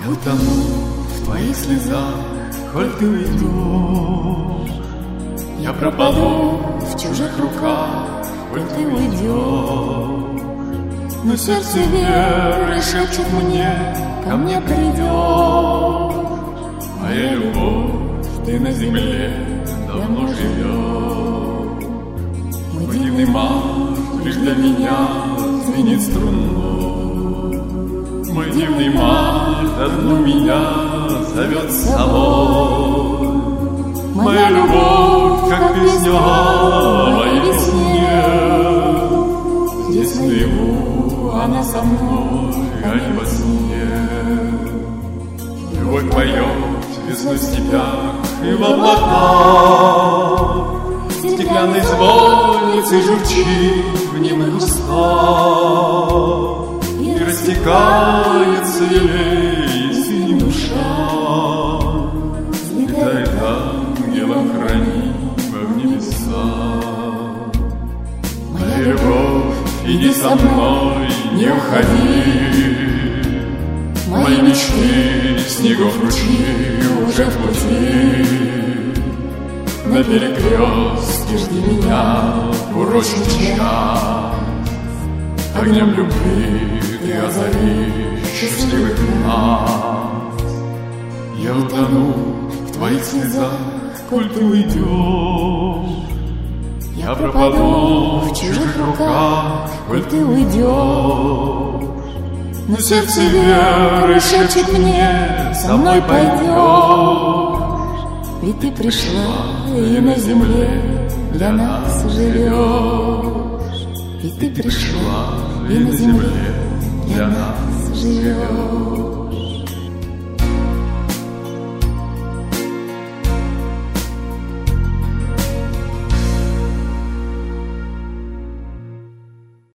Я утону в твоих слезах, коль ты уйдешь. Я пропаду в чужих руках, коль ты уйдешь. Но сердце веры шепчет мне, ко мне придешь. Моя любовь, ты на земле давно живешь. Мой дивный марш лишь для меня звенит струной. Мой дивный марш одну меня зовет с собой. Моя любовь, как песня о моей весне. Здесь наяву она со мной, а не во сне. Любовь поет весной в степях и в облаках. Стеклянной звонницей журчит в немых устах. И растекается елей синим ушам. Взлетает ангелом хранима в небеса. Моя любовь, иди со мной, не уходи. Мои мечты, снегов ручьи уже в пути. На перекрестке жди меня в урочный час. Огнем любви ты озаришь счастливых нас. Я утону в твоих слезах, коль ты уйдешь. Я пропаду в чужих руках, коль ты уйдешь. Но сердце веры шепчет мне, со мной пойдешь. Ведь ты пришла и на земле для нас живешь. Ведь ты пришла и на земле для нас живешь.